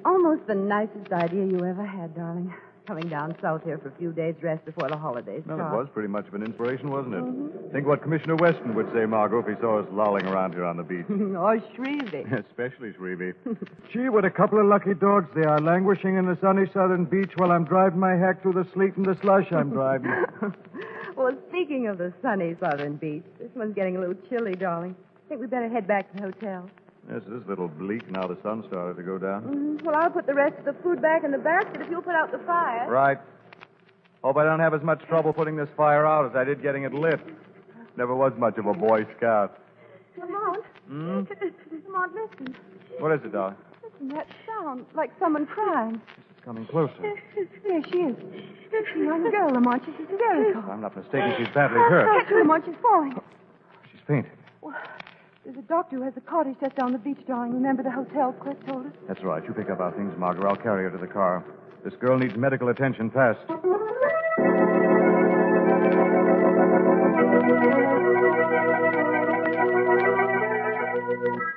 almost the nicest idea you ever had, darling. Coming down south here for a few days' rest before the holidays Well, start. it was pretty much of an inspiration, wasn't it? Think what Commissioner Weston would say, Margot, if he saw us lolling around here on the beach. Or Shrevey. Especially Shrevey. Gee, what a couple of lucky dogs they are, languishing in the sunny southern beach while I'm driving my hack through the sleet and the slush I'm driving. Well, speaking of the sunny southern beach, this one's getting a little chilly, darling. I think we'd better head back to the hotel. Yes, it is a little bleak now the sun started to go down. Well, I'll put the rest of the food back in the basket if you'll put out the fire. Right. Hope I don't have as much trouble putting this fire out as I did getting it lit. Never was much of a Boy Scout. Lamont. Lamont, listen. What is it, darling? Listen, that sound, like someone crying. It's coming closer. There she is. It's a young girl, Lamont. She's hysterical. If I'm not mistaken, she's badly hurt. Yes, Lamont, she's falling. She's fainted. Well, there's a doctor who has a cottage just down the beach, darling. Remember the hotel Cliff told us? That's right. You pick up our things, Margaret. I'll carry her to the car. This girl needs medical attention fast.